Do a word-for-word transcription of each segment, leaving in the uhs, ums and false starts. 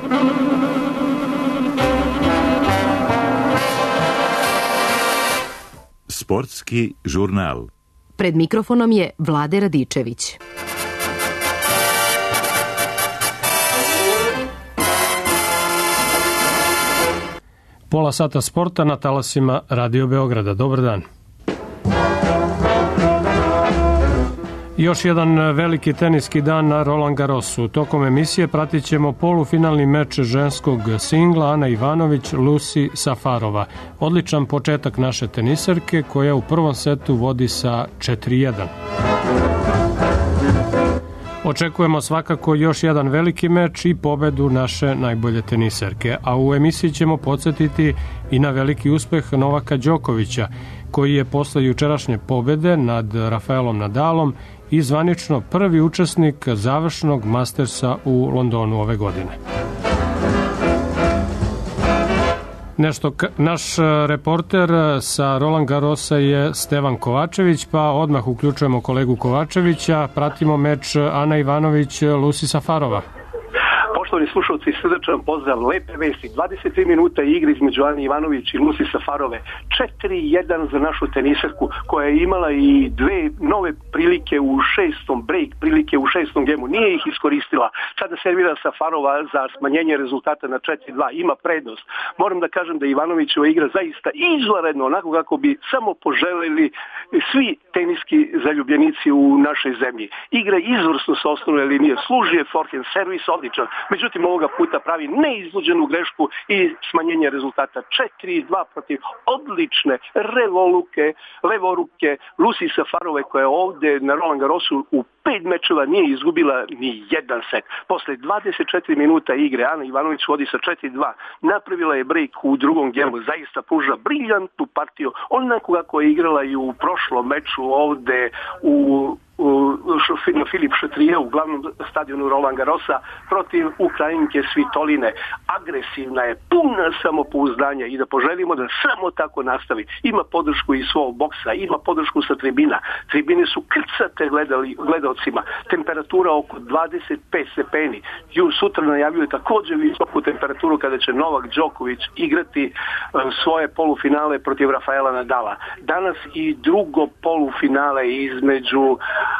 Sportski žurnal. Pred mikrofonom je Vlade Radičević. Pola sata sporta na talasima Radio Beograda. Dobar dan. Još jedan veliki teniski dan na Roland Garrosu. Tokom emisije pratit ćemo polufinalni meč ženskog singla Ana Ivanović Lucy Safarova. Odličan početak naše teniserke koja u prvom setu vodi sa četiri jedan. Očekujemo svakako još jedan veliki meč i pobedu naše najbolje teniserke, a u emisiji ćemo podsjetiti i na veliki uspeh Novaka Đokovića, koji je posle jučerašnje pobede nad Rafaelom Nadalom i zvanično prvi učesnik završnog Mastersa u Londonu ove godine. Nešto, naš reporter sa Roland Garrosa je Stevan Kovačević, pa odmah uključujemo kolegu Kovačevića. Pratimo meč Ana Ivanović Lucy Safarova. Poštovani slušalci, srdačan pozdrav, lepe vesti, dvadeset tri minuta igre između Ane Ivanović i Lucy Safarove, četiri jedan za našu teniserku koja je imala i dve nove prilike u šestom, break prilike u šestom gemu, nije ih iskoristila, sada servira Safarova za smanjenje rezultata na četiri dva, ima prednost. Moram da kažem da Ivanovićeva igra zaista izvanredno, onako kako bi samo poželeli svi teniski zaljubljenici u našoj zemlji. Igra izvrsno sa osnovne linije, služi je forehand servis odličan, međutim ovoga puta pravi neizluđenu grešku i smanjenje rezultata četiri dva protiv odlične revoluke, levoruke Lucy Safarove koja je ovde na Roland Garrosu u pet mečeva nije izgubila ni jedan set. Posle dvadeset četiri minuta igre Ana Ivanović vodi sa četiri dva. Napravila je break u drugom gemu, zaista pruža briljantnu partiju, onako kako je igrala i u prošlom meču ovde u na Filip Šatrije u glavnom stadionu Roland Garrosa protiv Ukrajinke Svitoline. Agresivna je, puna samopouzdanja i da poželimo da samo tako nastavi. Ima podršku iz svog boksa, ima podršku sa tribina. Tribine su krcate gledali, gledalcima. Temperatura oko dvadeset pet stepeni. Ju sutra najavljuje također visoku temperaturu kada će Novak Đoković igrati svoje polufinale protiv Rafaela Nadala. Danas i drugo polufinale između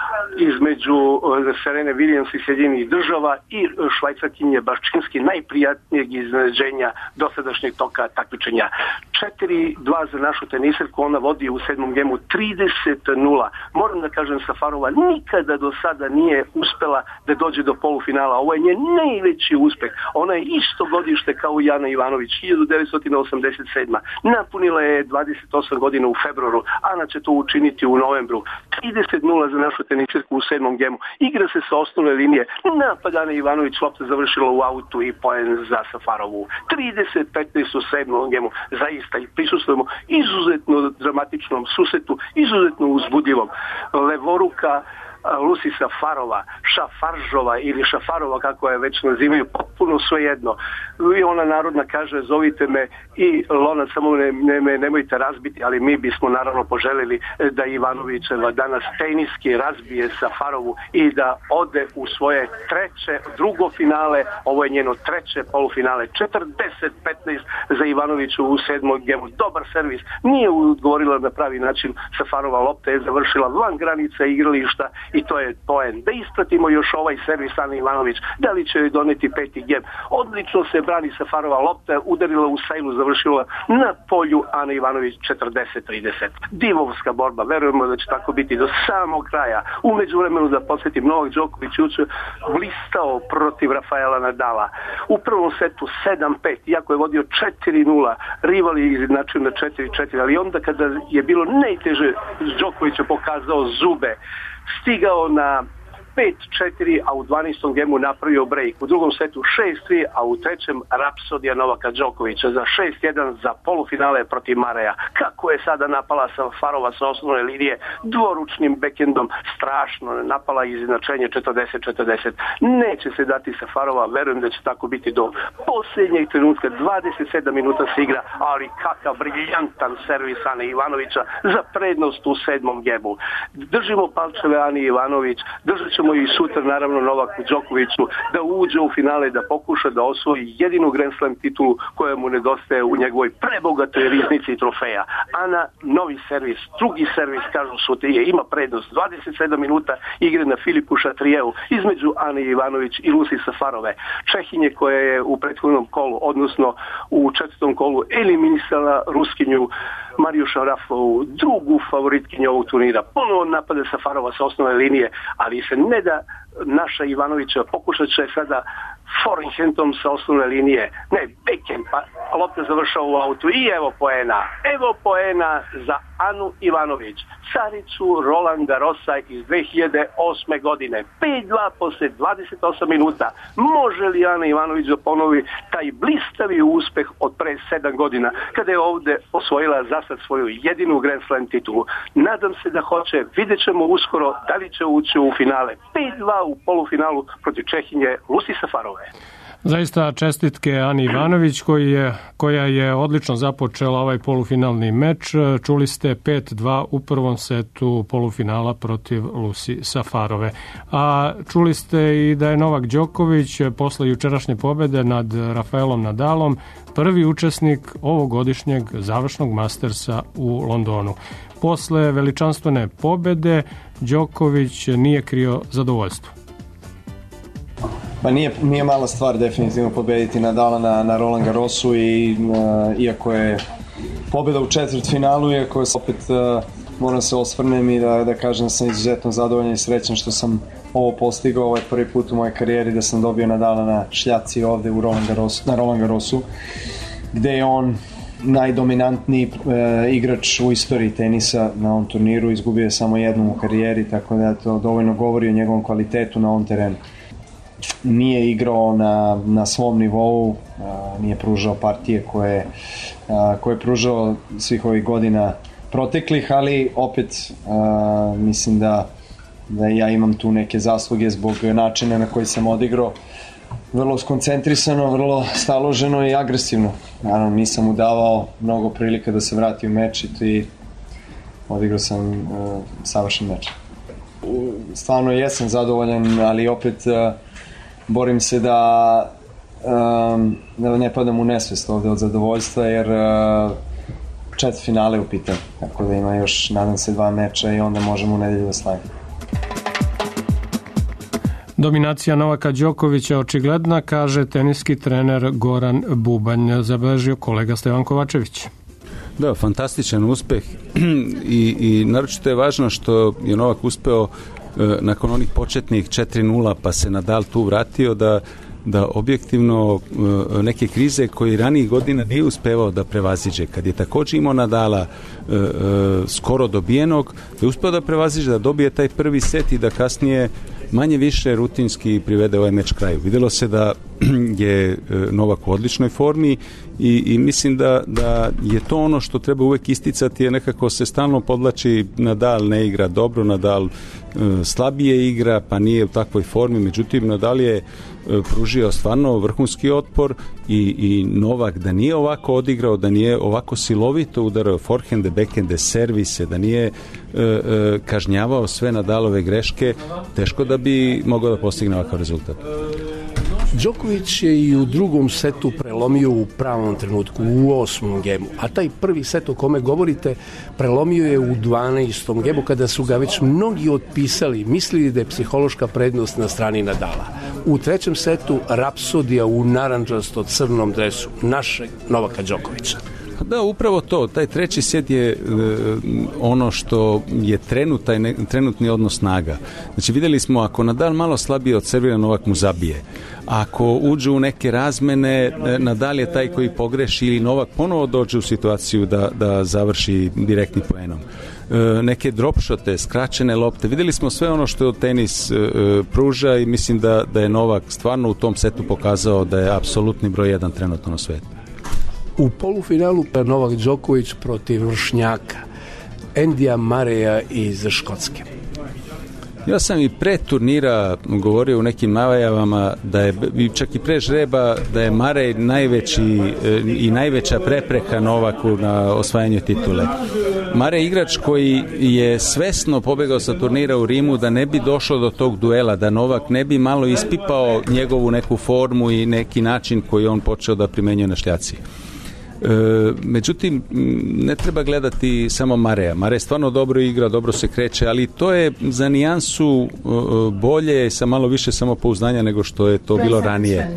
između Serene Williams i Sjedinjenih Država i Švajcarkinje Baščinski, najprijatnijeg iznenađenja dosadašnjeg toka takmičenja. četiri dva za našu teniserku, ona vodi u sedmom gemu trideset nula. Moram da kažem, Safarova nikada do sada nije uspela da dođe do polufinala. Ovo je njen najveći uspeh. Ona je isto godište kao i Ana Ivanović, hiljadu devetsto osamdeset sedma. Napunila je dvadeset osam godina u februaru, Ana će to učiniti u novembru. trideset nula za našu teniserku u sedmom gemu. Igra se sa osnovne linije. Napad Ana Ivanović, lopta završila u autu i poen za Safarovu. trideset petnaest u sedmom gemu. Zaista i prisustujemo izuzetno dramatičnom susretu, izuzetno uzbudljivom. Levoruka Lucy Safarova, Šafaržova ili Šafarova kako je već nazivaju, potpuno svejedno. I ona narodna kaže zovite me i Lona, samo ne, ne, nemojte razbiti, ali mi bismo naravno poželili da Ivanovićeva danas teniski razbije Safarovu i da ode u svoje treće, drugo finale, ovo je njeno treće polufinale, četrdeset petnaest za Ivanoviću u sedmom gemu. Dobar servis, nije odgovorila na pravi način, Safarova lopta je završila van granica igrališta i to je poen. Da ispratimo još ovaj servis Ana Ivanović, da li će joj doneti peti gem. Odlično se brani Safarova, lopta udarila u sajlu, završila na polju Ana Ivanović četrdeset trideset. Divovska borba, verujemo da će tako biti do samog kraja. U međuvremenu da podsjetim, Novak Đoković juče blistao protiv Rafaela Nadala. U prvom setu sedam pet, iako je vodio četiri nula, rivali izjednačio na četiri četiri, ali onda kada je bilo najteže, Đoković je pokazao zube, stigao na pet četiri, a u dvanaestom gemu napravio break. U drugom setu šest tri, a u trećem rapsodija Novaka Đokovića za šest jedan za polufinale protiv Mareja. Kako je sada napala Safarova sa osnovne linije dvoručnim bekendom, strašno napala izjednačenje četrdeset četrdeset. Neće se dati Safarova, verujem da će tako biti do posljednjeg trenutka. dvadeset sedam minuta se igra, ali kakav briljantan servis Ane Ivanovića za prednost u sedmom gemu. Držimo palčeve Ani Ivanović, držat ćemo i sutra naravno Novaku Đokoviću da uđe u finale, da pokuša da osvoji jedinu Grand Slam titulu koja mu nedostaje u njegovoj prebogatoj riznici trofeja. Ana, novi servis, drugi servis, kažu Sutrije, ima prednost. dvadeset sedam minuta igre na Filipu Šatrijevu između Ane Ivanović i Lucy Safarove. Čehinje koja je u prethodnom kolu, odnosno u četvrtom kolu eliminisala Ruskinju Mariju Šarafovu, drugu favoritkinju ovog turnira. Ponovo napade Safarova sa osnovne linije, ali se ne da naša Ivanovića, pokušat će sada forehandom sa osnovne linije. Ne, backhand, pa lopta završava u autu i evo poena. Evo poena za Anu Ivanović, caricu Roland Garrosa iz dve hiljade osme godine. pet dva posle dvadeset osam minuta. Može li Ana Ivanović da ponovi taj blistavi uspeh od pre sedam godina, kada je ovde osvojila zasad svoju jedinu Grand Slam titulu? Nadam se da hoće, vidjet ćemo uskoro da li će ući u finale. pet dva u polufinalu protiv Čehinje Lucy Safarove. Zaista čestitke Ani Ivanović koji je, koja je odlično započela ovaj polufinalni meč. Čuli ste pet dva u prvom setu polufinala protiv Lucy Safarove. A čuli ste i da je Novak Đoković posle jučerašnje pobede nad Rafaelom Nadalom prvi učesnik ovogodišnjeg završnog Mastersa u Londonu. Posle veličanstvene pobede Đoković nije krio zadovoljstvo. Pa nije, nije mala stvar definitivno pobediti Nadala na, na Roland Garrosu i uh, iako je pobjeda u četvrtfinalu, iako je opet uh, moram se osvrnem i da, da kažem da sam izuzetno zadovoljan i srećan što sam ovo postigao, ovaj prvi put u mojoj karijeri da sam dobio Nadala na šljaci ovde u Roland Garrosu, na Roland Garrosu, gde je on najdominantniji uh, igrač u istoriji tenisa na ovom turniru, izgubio je samo jednom u karijeri, tako da to dovoljno govori o njegovom kvalitetu na ovom terenu. Nije igrao na, na svom nivou, a, nije pružao partije koje, a, koje je pružao svih ovih godina proteklih, ali opet a, mislim da, da ja imam tu neke zasluge zbog načina na koji sam odigrao. Vrlo skoncentrisano, vrlo staloženo i agresivno. Naravno, nisam mu davao mnogo prilika da se vrati u meč i odigrao sam a, savršen meč. Stvarno jesam zadovoljan, ali opet a, borim se da, um, da ne padam u nesvest ovde od zadovoljstva, jer uh, četiri finale u pitanju, tako da ima još, nadam se, dva meča i onda možemo u nedelju da slavimo. Dominacija Novaka Đokovića očigledna, kaže teniski trener Goran Bubanj, zabeležio kolega Stevan Kovačević. Da, fantastičan uspeh i, i naročito je važno što je Novak uspeo nakon onih početnih četiri nula pa se Nadal tu vratio da, da objektivno neke krize koje ranijih godina nije uspevao da prevaziđe. Kad je također imao Nadala e, e, skoro dobijenog, da je uspeo da prevaziđe, da dobije taj prvi set i da kasnije manje više rutinski privede ovaj meč kraju. Videlo se da je Novak u odličnoj formi i, i mislim da, da je to ono što treba uvek isticati, je nekako se stalno podlači Nadal ne igra dobro, Nadal e, slabije igra, pa nije u takvoj formi, međutim Nadal je e, pružio stvarno vrhunski otpor i, i Novak da nije ovako odigrao, da nije ovako silovito udarao forehande, backhande, servise, da nije e, e, kažnjavao sve Nadalove greške, teško da bi mogao da postigne ovakav rezultat. Đoković je i u drugom setu prelomio u pravom trenutku, u osmom gemu, a taj prvi set o kome govorite prelomio je u dvanaestom gemu kada su ga već mnogi otpisali, mislili da je psihološka prednost na strani Nadala. U trećem setu rapsodija u narandžasto crnom dresu našeg Novaka Đokovića. Da, upravo to. Taj treći set je e, ono što je trenut, taj ne, trenutni odnos snaga. Znači vidjeli smo ako Nadal malo slabije od servira, Novak mu zabije. Ako uđe u neke razmene, Nadal je taj koji pogreši ili Novak ponovo dođe u situaciju da, da završi direktnim poenom. E, neke dropšote, skraćene lopte. Vidjeli smo sve ono što tenis e, pruža i mislim da, da je Novak stvarno u tom setu pokazao da je apsolutni broj jedan trenutno na svetu. U polufinalu Novak Đoković protiv vršnjaka Endija Mareja iz Škotske. Ja sam i pre turnira govorio u nekim najavama da je, čak i pre žreba, da je Marej najveći i najveća prepreka Novaku na osvajanje titule. Marej je igrač koji je svesno pobegao sa turnira u Rimu da ne bi došlo do tog duela, da Novak ne bi malo ispipao njegovu neku formu i neki način koji on počeo da primenjuje na šljaci. E, međutim, ne treba gledati samo Mareja. Marej stvarno dobro igra, dobro se kreće, ali to je za nijansu e, bolje, sa malo više samopouzdanja nego što je to bilo ranije.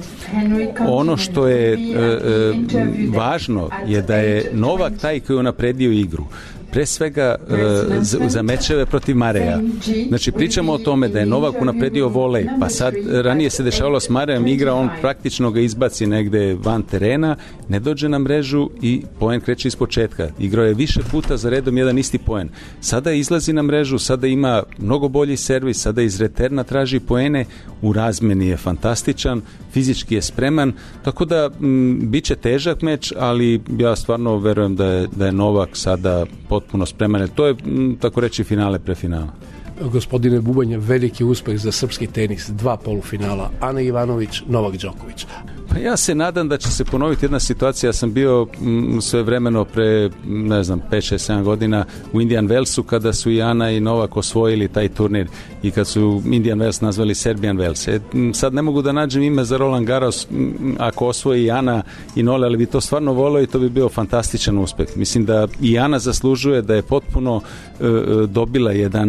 Ono što je e, e, važno je da je Novak taj koji je unapredio igru. Pre svega za, za mečeve protiv Mareja. Znači, pričamo o tome da je Novak unapredio volej, pa sad ranije se dešavalo s Marejom igra, on praktično ga izbaci negde van terena, ne dođe na mrežu i poen kreće iz početka. Igrao je više puta za redom jedan isti poen. Sada izlazi na mrežu, sada ima mnogo bolji servis, sada iz reterna traži poene, u razmeni je fantastičan, fizički je spreman, tako da m, bit će težak meč, ali ja stvarno verujem da je, da je Novak sada potpuno spreman. To je, m, tako reći, finale pre finala. Gospodine Bubanje, veliki uspeh za srpski tenis, dva polufinala, Ana Ivanović, Novak Đoković. Pa ja se nadam da će se ponoviti jedna situacija. Ja sam bio m, sve vremeno pre, ne znam, pet, šest, sedam godina u Indian Wellsu kada su i Ana i Novak osvojili taj turnir i kad su Indian Wells nazvali Serbian Wells. E, m, sad ne mogu da nađem ime za Roland Garros m, ako osvoji i Ana i Nole, ali bi to stvarno volio i to bi bio fantastičan uspeh. Mislim da i Ana zaslužuje, da je potpuno e, dobila jedan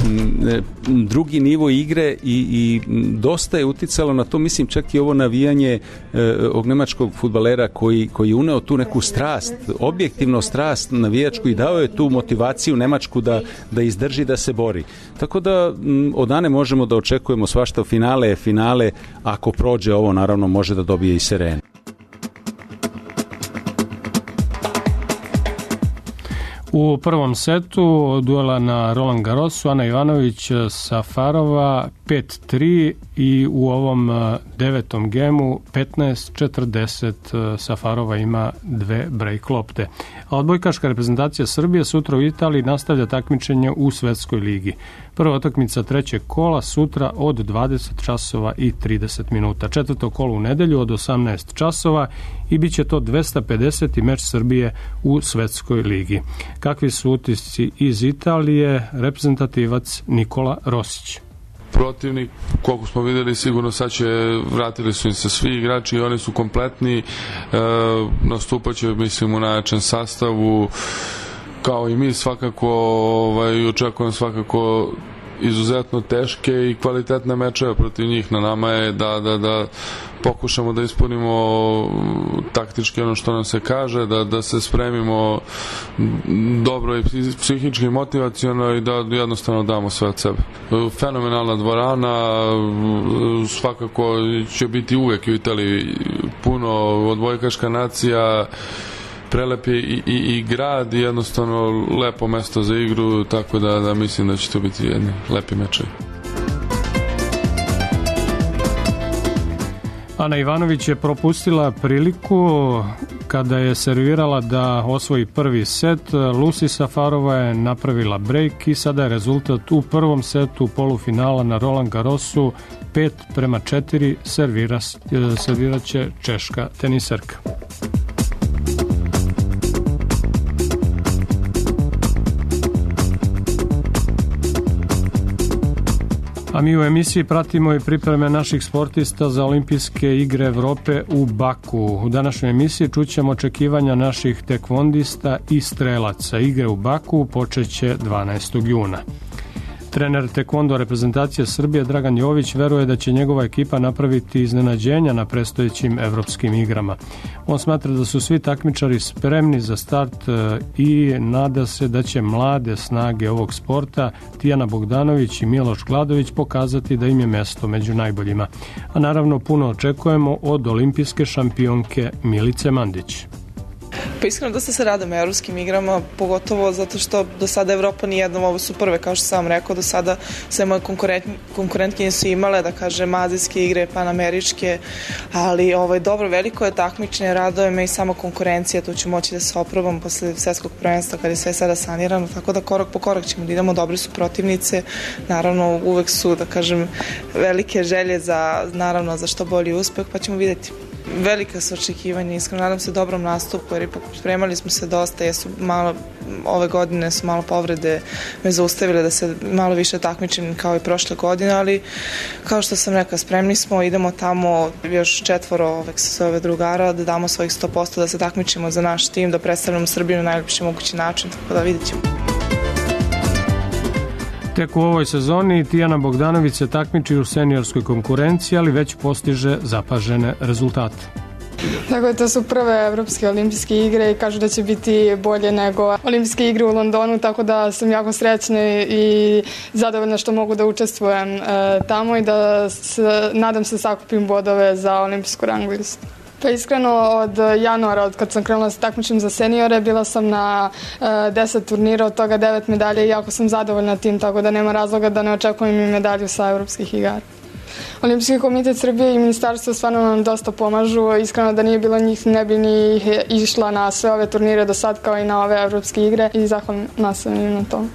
m, drugi nivo igre i, i dosta je uticalo na to, mislim čak i ovo navijanje ovog nemačkog fudbalera koji, koji je uneo tu neku strast, objektivno strast navijačku i dao je tu motivaciju Nemačku da, da izdrži, da se bori. Tako da m, od Ane možemo da očekujemo svašta. Finale je finale, ako prođe ovo naravno može da dobije i Serenu. U prvom setu duela na Roland Garrosu Ana Ivanović Safarova pet tri i u ovom devetom gemu petnaest četrdeset Safarova ima dve break lopte. A odbojkaška reprezentacija Srbije sutra u Italiji nastavlja takmičenje u Svetskoj ligi. Prva utakmica trećeg kola sutra od dvadeset časova i trideset minuta. Četvrto kolo u nedelju od osamnaest časova i bit će to dvesta pedeseti meč Srbije u Svetskoj ligi. Kakvi su utisci iz Italije? Reprezentativac Nikola Rosić. Protivnik, koliko smo videli, sigurno sad će, vratili su im se svi igrači i oni su kompletni, e, nastupat će, mislim, u najjačem sastavu, kao i mi svakako, ovaj, očekujem svakako izuzetno teške i kvalitetne mečeve protiv njih. Na nama je da, da, da pokušamo da ispunimo taktički ono što nam se kaže, da, da se spremimo dobro i psihički i motivaciono i da jednostavno damo sve od sebe. Fenomenalna dvorana, svakako će biti uvek u Italiji puno, odbojkaška nacija, prelep je i, i, i grad i jednostavno lepo mesto za igru, tako da, da mislim da će to biti jedni lepi mečevi. Ana Ivanović je propustila priliku kada je servirala da osvoji prvi set. Lucy Safarova je napravila break i sada je rezultat u prvom setu polufinala na Roland Garrosu pet prema četiri, servira, servirat će češka teniserka. A mi u emisiji pratimo i pripreme naših sportista za olimpijske igre Evrope u Baku. U današnjoj emisiji čućemo očekivanja naših tekvondista i strelaca. Igre u Baku počeće dvanaestog juna. Trener tekvondo reprezentacije Srbije Dragan Jović veruje da će njegova ekipa napraviti iznenađenja na predstojećim evropskim igrama. On smatra da su svi takmičari spremni za start i nada se da će mlade snage ovog sporta Tijana Bogdanović i Miloš Gladović pokazati da im je mesto među najboljima. A naravno puno očekujemo od olimpijske šampionke Milice Mandić. Pa iskreno dosta se radim evropskim igrama, pogotovo zato što do sada Evropa nijednom, ovo su prve, kao što sam vam rekao, do sada sve moje konkurent, konkurentkinje su imale, da kažem, azijske igre, panameričke, ali ovaj, dobro, veliko je takmičenje, raduje me i sama konkurencija, tu ću moći da se oprobam posle svetskog prvenstva kada je sve sada sanirano, tako da korak po korak ćemo da idemo, dobre su protivnice, naravno uvek su, da kažem, velike želje za, naravno, za što bolji uspeh, pa ćemo videti. Velika su očekivanja, iskreno nadam se dobrom nastupu, jer ipak spremali smo se dosta, jesu malo, ove godine su malo povrede me zaustavile da se malo više takmičim kao i prošle godine, ali kao što sam rekla, spremni smo, idemo tamo još četvoro ovek sa ove drugara, da damo svojih sto posto da se takmičimo za naš tim, da predstavljamo Srbiju na najljepši mogući način, tako da vidjet ćemo. Tek u ovoj sezoni Tijana Bogdanović se takmiči u seniorskoj konkurenciji, ali već postiže zapažene rezultate. Tako, to su prve evropske olimpijske igre i kažu da će biti bolje nego olimpijske igre u Londonu, tako da sam jako srećna i zadovoljna što mogu da učestvujem e, tamo i da se, nadam se sakupim bodove za olimpijsku rang listu. Pa iskreno od januara, od kad sam krenula se takmičim za seniore, bila sam na e, deset turnira, od toga devet medalja i jako sam zadovoljna tim, tako da nema razloga da ne očekujem i medalju sa evropskih igara. Olimpijski komitet Srbije i ministarstvo stvarno nam dosta pomažu, iskreno da nije bilo njih ne bi ni išla na sve ove turnire do sad kao i na ove evropske igre i zahvalna sam im na to.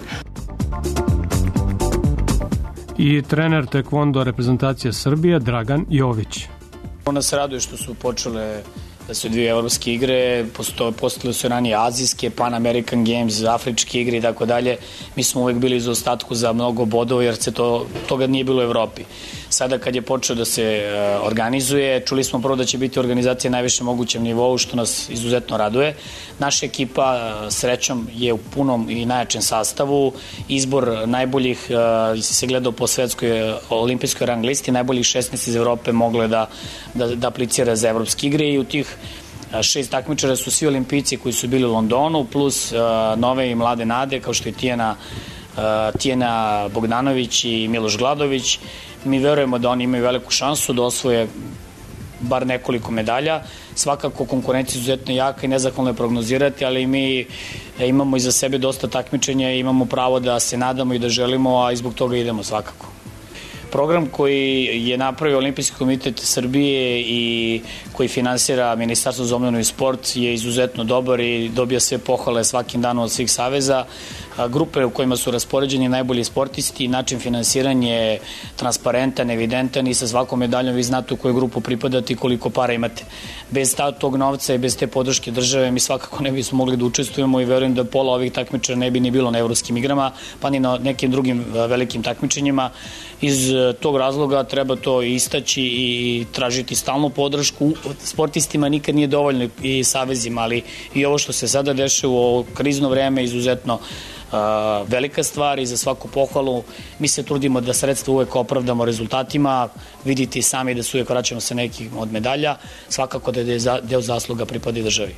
I trener tekvondo reprezentacije Srbije Dragan Jović. Ona se raduje što su počele da su dvije evropske igre, postale su ranije azijske, Pan American Games, afričke igre i tako dalje. Mi smo uvek bili za ostatku za mnogo bodova jer se to, toga nije bilo u Evropi. Sada kad je počeo da se uh, organizuje, čuli smo prvo da će biti organizacija na najvišem mogućem nivou, što nas izuzetno raduje. Naša ekipa uh, srećom je u punom i najjačem sastavu. Izbor najboljih uh, se gledao po svetskoj uh, olimpijskoj rang listi, najboljih šesnaest iz Evrope mogle da, da, da aplicira za evropske igre i u tih uh, šest takmičara su svi olimpijci koji su bili u Londonu, plus uh, nove i mlade nade kao što je Tijana, uh, Tijana Bogdanović i Miloš Gladović. Mi verujemo da oni imaju veliku šansu da osvoje bar nekoliko medalja. Svakako konkurencija je izuzetno jaka i nezahvalno je prognozirati, ali mi imamo iza sebe dosta takmičenja i imamo pravo da se nadamo i da želimo, a i zbog toga idemo svakako. Program koji je napravio Olimpijski komitet Srbije i koji finansira Ministarstvo za omladinu i sport je izuzetno dobar i dobija sve pohvale svakim danom od svih saveza. Grupe u kojima su raspoređeni najbolji sportisti, način finansiranja je transparentan, evidentan i sa svakom medaljom vi znate u koju grupu pripadate i koliko para imate. Bez tog novca i bez te podrške države mi svakako ne bismo mogli da učestvujemo i verujem da pola ovih takmičara ne bi ni bilo na evropskim igrama, pa ni na nekim drugim velikim takmičenjima. Iz tog razloga treba to istaći i tražiti stalnu podršku. Sportistima nikad nije dovoljno i savezima, ali i ovo što se sada dešava u ovo krizno vreme izuzetno Uh, velika stvar i za svaku pohvalu. Mi se trudimo da sredstva uvek opravdamo rezultatima, vidite sami da se uvek vraćamo sa nekim od medalja, svakako da je deo zasluga pripada državi.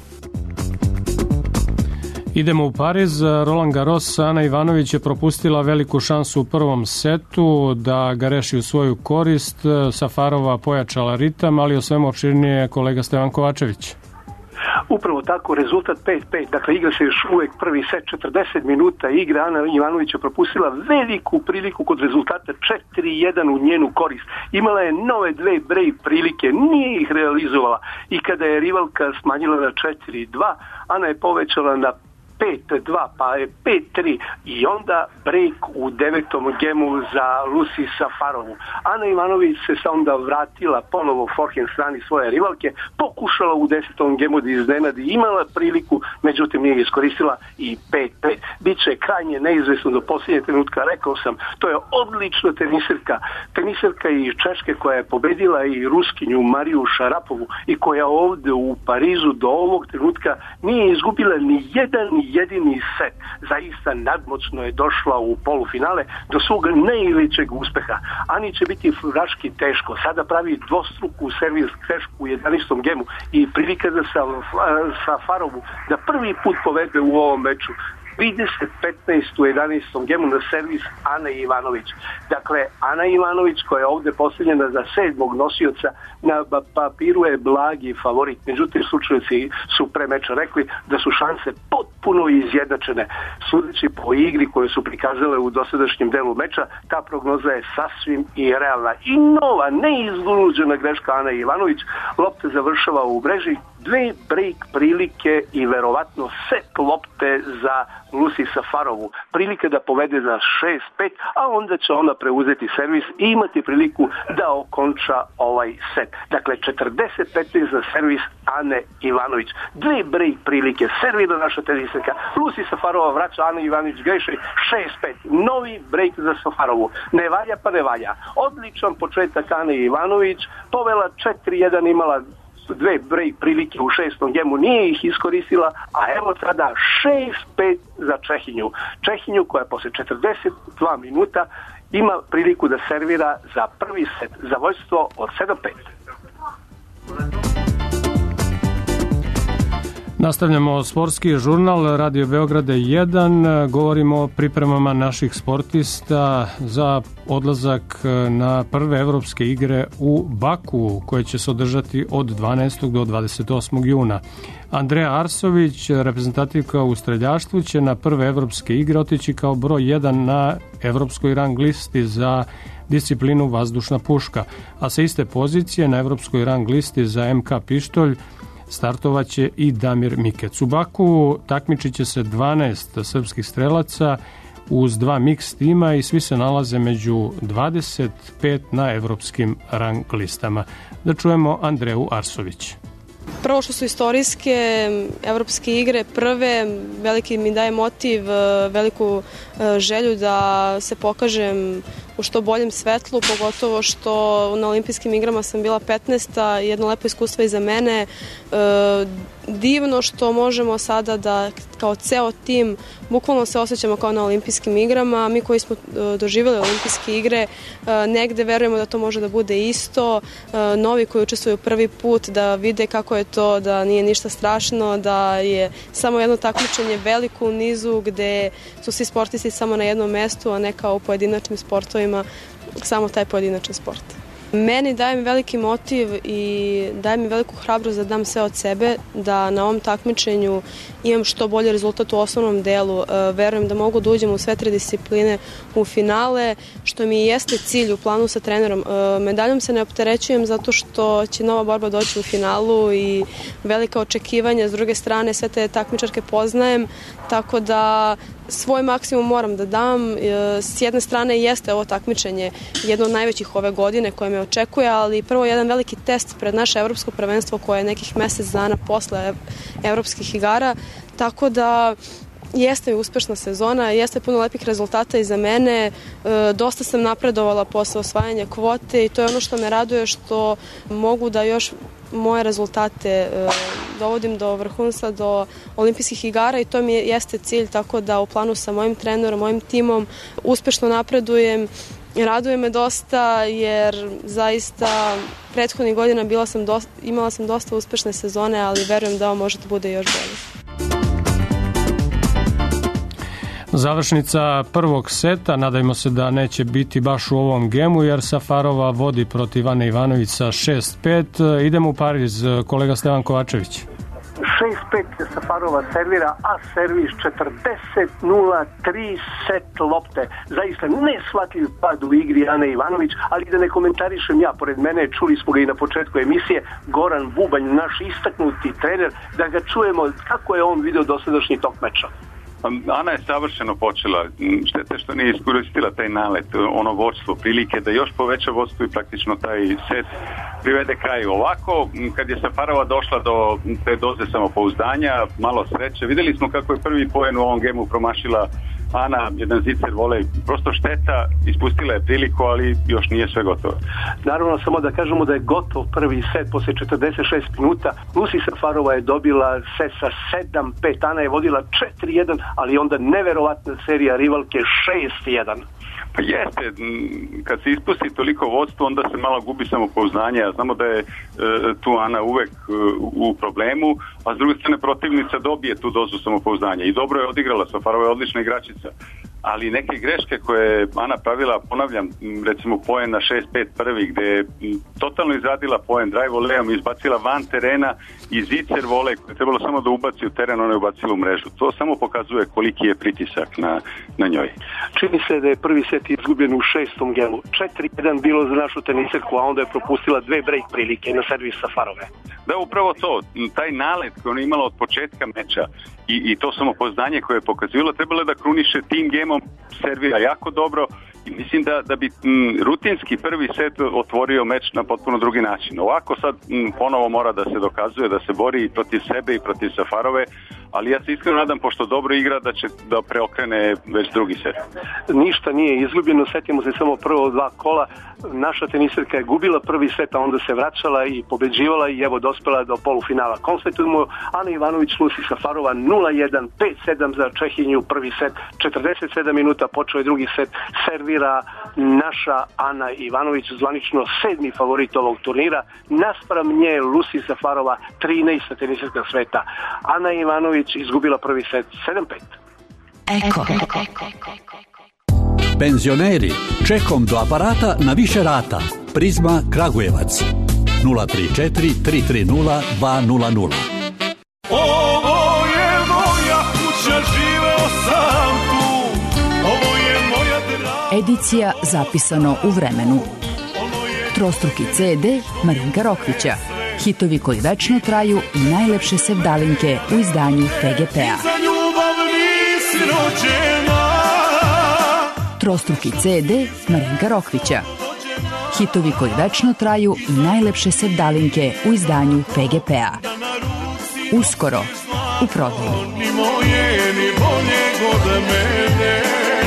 Idemo u Pariz. Roland Garros, Ana Ivanović je propustila veliku šansu u prvom setu da ga reši u svoju korist. Safarova pojačala ritam, ali o svemu opširnije kolega Stevan Kovačević. Upravo tako, rezultat pet pet, dakle igra se još uvek prvi set, četrdeset minuta igra, Ana Ivanović je propustila veliku priliku kod rezultata četiri jedan u njenu korist. Imala je nove dve break prilike, nije ih realizovala i kada je rivalka smanjila na četiri dva, Ana je povećala na pet dva, pa je pet tri i onda break u devetom gemu za Lucy Safarovu. Ana Ivanović se sa onda vratila ponovo forehand strani svoje rivalke, pokušala u desetom gemu da iznenadi, imala priliku, međutim nije iskoristila i pet pet. Biće krajnje neizvesno do posljednje trenutka, rekao sam, to je odlična teniserka. Teniserka iz Češke koja je pobedila i Ruskinju Mariju Šarapovu i koja ovde u Parizu do ovog trenutka nije izgubila ni jedan ni jedini set. Zaista nadmoćno je došla u polufinale do svog najvećeg uspeha. Ani će biti vraški teško. Sada pravi dvostruku servis grešku u jedanaestom gemu i prilika za Safarovu da prvi put povede u ovom meču. trideset petnaest u jedanaestom gemu na servis Ane Ivanović. Dakle, Ana Ivanović koja je ovde postavljena za sedmog nosioca na papiru je blagi favorit. Međutim, slučajnici su pre meča rekli da su šanse potpuno izjednačene. Sudeći po igri koje su prikazale u dosadašnjem delu meča, ta prognoza je sasvim i realna. I nova, neizluđena greška Ana Ivanović, lopta završava u mreži, dve break prilike i verovatno set lopte za Lucy Safarovu. Prilike da povede za šest pet, a onda će ona preuzeti servis i imati priliku da okonča ovaj set. Dakle, četrdeset petnaest za servis Ane Ivanović. Dve break prilike, servira naša teniserka. Lucy Safarova vraća, Ana Ivanović greši, šest pet. Novi break za Safarovu. Ne valja pa ne valja. Odličan početak Ane Ivanović, povela četiri jedan, imala dve break prilike u šestom gemu, nije ih iskoristila, a evo sada šest pet za Čehinju. Čehinju koja posle četrdeset dva minuta ima priliku da servira za prvi set, za vođstvo od sedam pet. Nastavljamo sportski žurnal Radio Beograda jedan. Govorimo o pripremama naših sportista za odlazak na prve evropske igre u Baku, koje će se održati od dvanaestog do dvadeset osmog juna. Andreja Arsović, reprezentativka u streljaštvu, će na prve evropske igre otići kao broj jedan na evropskoj rang listi za disciplinu vazdušna puška, a sa iste pozicije na evropskoj rang listi za em ka pištolj startovaće i Damir Mikec. U Baku takmičit će se dvanaest srpskih strelaca uz dva mix tima i svi se nalaze među dvadeset pet na evropskim rang listama. Da čujemo Andreju Arsović. Prvo što su istorijske evropske igre, prve, veliki mi daje motiv, veliku želju da se pokažem u što boljem svetlu, pogotovo što na olimpijskim igrama sam bila petnaesta, jedno lepo iskustvo i za mene. Divno što možemo sada da kao ceo tim bukvalno se osjećamo kao na olimpijskim igrama. Mi koji smo doživjeli olimpijske igre negde verujemo da to može da bude isto. Novi koji učestvuju prvi put da vide kako je to, da nije ništa strašno, da je samo jedno takmičenje veliko u nizu gde su svi sportisti samo na jednom mestu, a ne kao u pojedinačnim sportovima samo taj pojedinačan sport. Meni daje mi veliki motiv i daje mi veliku hrabrost da dam sve od sebe, da na ovom takmičenju imam što bolji rezultat u osnovnom delu. Verujem da mogu da uđem u sve tri discipline u finale, što mi jeste cilj u planu sa trenerom. Medaljom se ne opterećujem zato što će nova borba doći u finalu i velika očekivanja. S druge strane, sve te takmičarke poznajem, tako da svoj maksimum moram da dam. S jedne strane jeste ovo takmičenje jedno od najvećih ove godine koje me očekuje, ali prvo jedan veliki test pred naše evropsko prvenstvo koje je nekih mesec dana posle evropskih igara, tako da jeste uspešna sezona, jeste puno lepih rezultata iza mene, dosta sam napredovala posle osvajanja kvote i to je ono što me raduje, što mogu da još moje rezultate dovodim do vrhunstva, do olimpijskih igara i to mi jeste cilj, tako da u planu sa mojim trenerom, mojim timom uspešno napredujem. Raduje me dosta jer zaista prethodnih godina bila sam dosta, imala sam dosta uspešne sezone, ali verujem da ovo može da bude još bolje. Završnica prvog seta, nadajmo se da neće biti baš u ovom gemu, jer Safarova vodi protiv Ane Ivanović sa šest pet. Idemo u Pariz, kolega Stevan Kovačević. šest pet Safarova servira, a servis četrdeset nula tri set lopte. Zaista neshvatljiv pad u igri Ane Ivanović, ali da ne komentarišem ja, pored mene čuli smo ga i na početku emisije, Goran Bubanj, naš istaknuti trener, da ga čujemo kako je on video dosadašnji tok meča. Ana je savršeno počela, štete što nije iskoristila taj nalet, ono vodstvo, prilike da još poveća vodstvo i praktično taj set privede kraju. Ovako, kad je Safarova došla do te doze samopouzdanja, malo sreće, videli smo kako je prvi poen u ovom gemu promašila Ana, jedan zicer volej, prosto šteta, ispustila je priliku, ali još nije sve gotovo. Naravno, samo da kažemo da je gotov prvi set posle četrdeset šest minuta. Lucy Safarova je dobila set sa sedam pet, Ana je vodila četiri jedan, ali onda neverovatna serija rivalke šest jedan. Pa jeste, kad se ispusti toliko vodstvo, onda se malo gubi samopouzdanje, a znamo da je e, tu Ana uvek e, u problemu, a s druge strane protivnica dobije tu dozu samopouzdanja i dobro je odigrala, Safarova je odlična igračica, ali neke greške koje je Ana pravila, ponavljam, recimo poen na šest pet prvi, gde je totalno izradila poen drive volejom, izbacila van terena i zicer volej koje je trebalo samo da ubaci u teren, ona je ubacila u mrežu. To samo pokazuje koliki je pritisak na, na njoj. Čini se da je prvi set izgubljen u šestom gemu. četiri jedan bilo za našu teniserku, a onda je propustila dve break prilike na servis Safarove. Da, upravo to. Taj nalet koji ona imala od početka meča i, i to samopouzdanje koje je pokazivalo, trebalo da kruniše tim gemom, servira jako dobro i mislim da, da bi m, rutinski prvi set otvorio meč na potpuno drugi način. Ovako sad m, ponovo mora da se dokazuje, da se bori i protiv sebe i protiv Safarove, ali ja se iskreno nadam, pošto dobro igra, da će da preokrene već drugi set. Ništa nije izgubljeno, setimo se samo prvo dva kola. Naša teniserka je gubila prvi set, a onda se vraćala i pobeđivala i evo dospela do polufinala. Konstatujemo Ana Ivanović, Lucy Safarova nula jedan, pet sedam za Čehinju prvi set, četrdeset sedam minuta počeo je drugi set, servira naša Ana Ivanović, zvanično sedmi favorit ovog turnira, naspram nje Lucy Safarova, trinaesta teniserka sveta. Ana Ivanović izgubila prvi set sedam pet. Eko. Penzioneri, čekom do aparata na više rata. Prizma Kragujevac. nula tri četiri tri tri nula dva nula nula. Ovo je moja kuća, živeo sam tu. Ovo je moja draga. Edicija zapisano u vremenu. Trostruki ce de Marinka Rokvića. Hitovi koji večno traju i najlepše sevdalinke u izdanju pe ge pe a. Za ljubav nisi rođena. Trostruki ce de Marinka Rokvića. Hitovi koji večno traju i najlepše sevdalinke u izdanju pe ge pe a. Uskoro u prodaju. Ni moje, ni bolje god mene.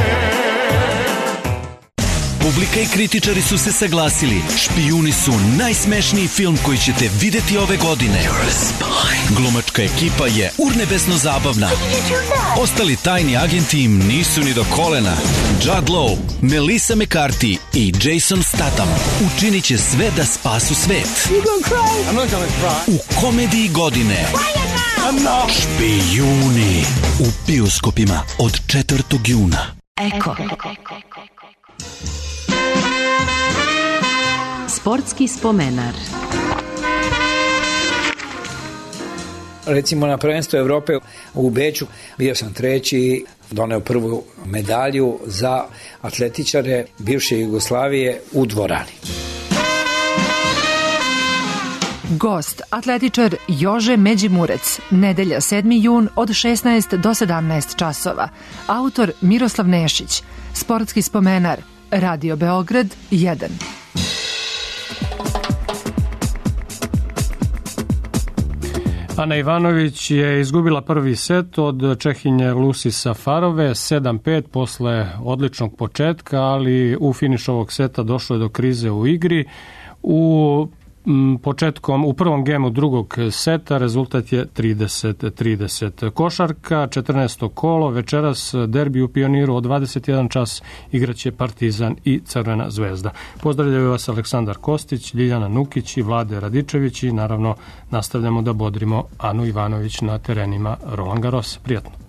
Publika i kritičari su se saglasili. Špijuni su najsmešniji film koji ćete videti ove godine. Glumačka ekipa je urnebesno zabavna. Ostali tajni agenti im nisu ni do kolena. Judd Law, Melissa McCarthy i Jason Statham učinit će sve da spasu svet. U komediji godine Špijuni u bioskopima od četvrtog juna. Eko. Sportski spomenar. Recimo na prvenstvu Evrope u Beču bio sam treći, doneo prvu medalju za atletičare bivše Jugoslavije u dvorani. Gost, atletičar Jože Međimurec, nedelja sedmi jun od šesnaest do sedamnaest časova. Autor Miroslav Nešić. Sportski spomenar. Radio Beograd jedan. Ana Ivanović je izgubila prvi set od Čehinje Lucy Safarove sedam pet posle odličnog početka, ali u finišu ovog seta došlo je do krize u igri. U početkom, u prvom gemu drugog seta rezultat je trideset trideset. Košarka, četrnaesto kolo, večeras derbi u Pioniru od dvadeset jedan čas igraće Partizan i Crvena zvezda. Pozdravljaju vas Aleksandar Kostić, Ljiljana Nukić i Vlade Radičević i naravno nastavljamo da bodrimo Anu Ivanović na terenima Roland Garros. Prijatno.